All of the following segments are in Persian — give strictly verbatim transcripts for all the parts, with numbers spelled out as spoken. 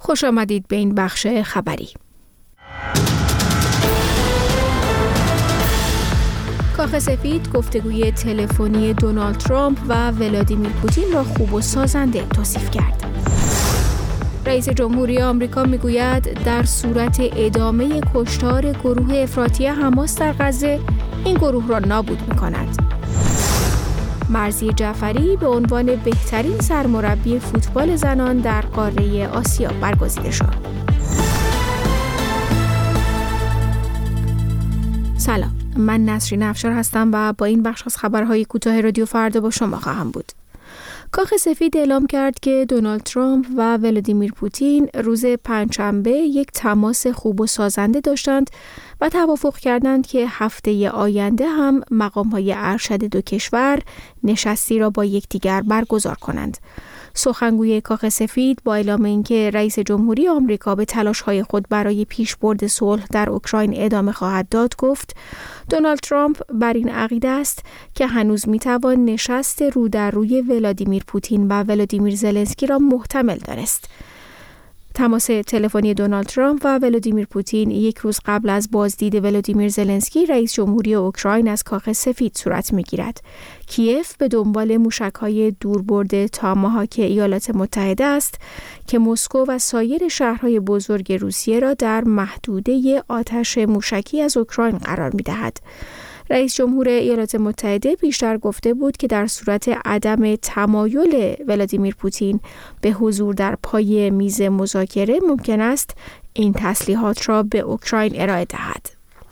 خوش آمدید به این بخش خبری. کاخ سفید گفتگوی تلفنی دونالد ترامپ و ولادیمیر پوتین را خوب و سازنده توصیف کرد. رئیس جمهوری آمریکا میگوید در صورت ادامه کشتار گروه افراطی حماس در غزه، این گروه را نابود می‌کند. مرضیه جعفری به عنوان بهترین سرمربی فوتبال زنان در قاره آسیا برگزیده شد. سلام، من نسرین افشار هستم و با این بخش از خبرهای کوتاه رادیو فردا با شما خواهم بود. کاخ سفید اعلام کرد که دونالد ترامپ و ولادیمیر پوتین روز پنجشنبه یک تماس خوب و سازنده داشتند و توافق کردند که هفته آینده هم مقام‌های ارشد دو کشور نشستی را با یکدیگر برگزار کنند. سخنگوی کاخ سفید با اعلام اینکه رئیس جمهوری آمریکا به تلاش‌های خود برای پیشبرد صلح در اوکراین ادامه خواهد داد، گفت دونالد ترامپ بر این عقیده است که هنوز میتوان نشست رو در روی ولادیمیر پوتین و ولادیمیر زلنسکی را محتمل دانست. تماس تلفنی دونالد ترامپ و ولادیمیر پوتین یک روز قبل از بازدید ولادیمیر زلنسکی رئیس جمهوری اوکراین از کاخ سفید صورت می‌گیرد. کیف به دنبال موشک‌های دوربرد تاماهاک ایالات متحده است که مسکو و سایر شهرهای بزرگ روسیه را در محدوده آتش موشکی از اوکراین قرار می‌دهد. رئیس جمهور ایالات متحده پیشتر گفته بود که در صورت عدم تمایل ولادیمیر پوتین به حضور در پای میز مذاکره ممکن است این تسلیحات را به اوکراین ارائه دهد.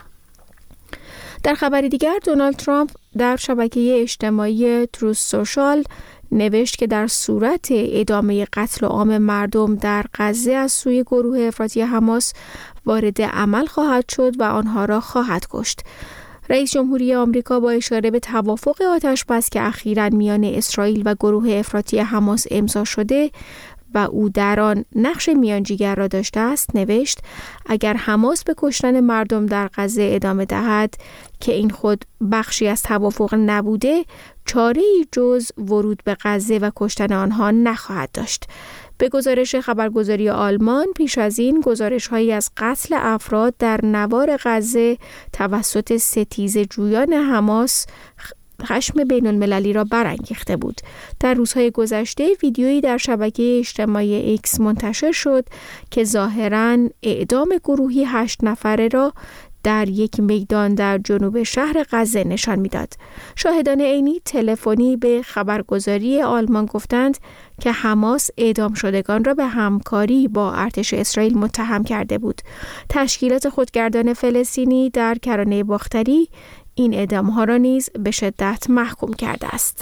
در خبری دیگر، دونالد ترامپ در شبکه اجتماعی تروث سوشال نوشت که در صورت ادامه قتل عام مردم در غزه از سوی گروه افراطی حماس وارد عمل خواهد شد و آنها را خواهد کشت. رئیس جمهوری آمریکا با اشاره به توافق آتش‌بس که اخیراً میان اسرائیل و گروه افراطی حماس امضا شده و او در آن نقش میانجیگر را داشته است، نوشت اگر حماس به کشتن مردم در غزه ادامه دهد که این خود بخشی از توافق نبوده، چاره‌ای جز ورود به غزه و کشتن آنها نخواهد داشت. به گزارش خبرگزاری آلمان، پیش از این گزارش‌هایی از قتل افراد در نوار غزه توسط ستیزه جویان حماس خشم بین‌المللی را برانگیخته بود. در روزهای گذشته ویدیویی در شبکه اجتماعی ایکس منتشر شد که ظاهراً اعدام گروهی هشت نفره را در یک میدان در جنوب شهر غزه نشان میداد. شاهدان عینی تلفنی به خبرگزاری آلمان گفتند که حماس اعدام شدگان را به همکاری با ارتش اسرائیل متهم کرده بود. تشکیلات خودگردان فلسطینی در کرانه باختری این اعدام‌ها را نیز به شدت محکوم کرده است.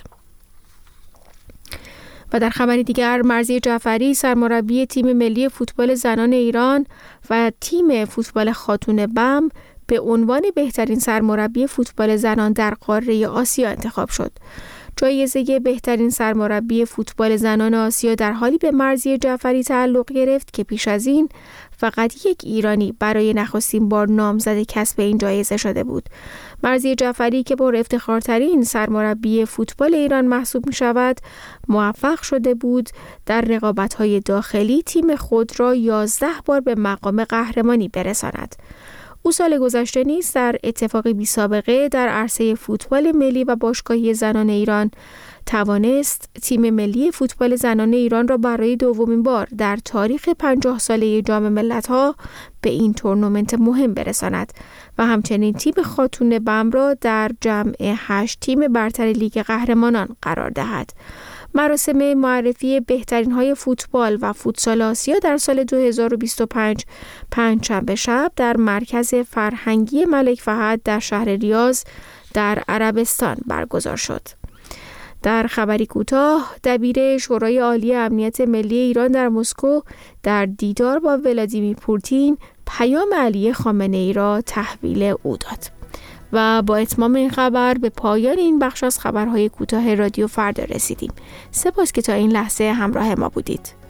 و در خبر دیگر، مرضیه جعفری سرمربی تیم ملی فوتبال زنان ایران و تیم فوتبال خاتون بم به عنوان بهترین سرمربی فوتبال زنان در قاره آسیا انتخاب شد. جایزه بهترین سرمربی فوتبال زنان آسیا در حالی به مرضیه جعفری تعلق گرفت که پیش از این فقط یک ایرانی برای نخستین بار نامزد کسب این جایزه شده بود. مرضیه جعفری که پر افتخارترین سرمربی فوتبال ایران محسوب می شود، موفق شده بود در رقابت‌های داخلی تیم خود را یازده بار به مقام قهرمانی برساند. او سال گذشته نیز در اتفاقی بی سابقه در عرصه فوتبال ملی و باشگاهی زنان ایران توانست تیم ملی فوتبال زنان ایران را برای دومین بار در تاریخ پنجاه ساله جام ملت‌ها به این تورنمنت مهم برساند و همچنین تیم خاتون بم را در جمع هشت تیم برتر لیگ قهرمانان قرار دهد. مراسم معرفی بهترین های فوتبال و فوتسال آسیا در سال دو هزار و بیست و پنج پنجشنبه شب در مرکز فرهنگی ملک فهد در شهر ریاض در عربستان برگزار شد. در خبری کوتاه، دبیر شورای عالی امنیت ملی ایران در مسکو در دیدار با ولادیمیر پوتین پیام علی خامنه‌ای را تحویل او داد. و با اتمام این خبر به پایان این بخش از خبرهای کوتاه رادیو فردا رسیدیم. سپاس که تا این لحظه همراه ما بودید.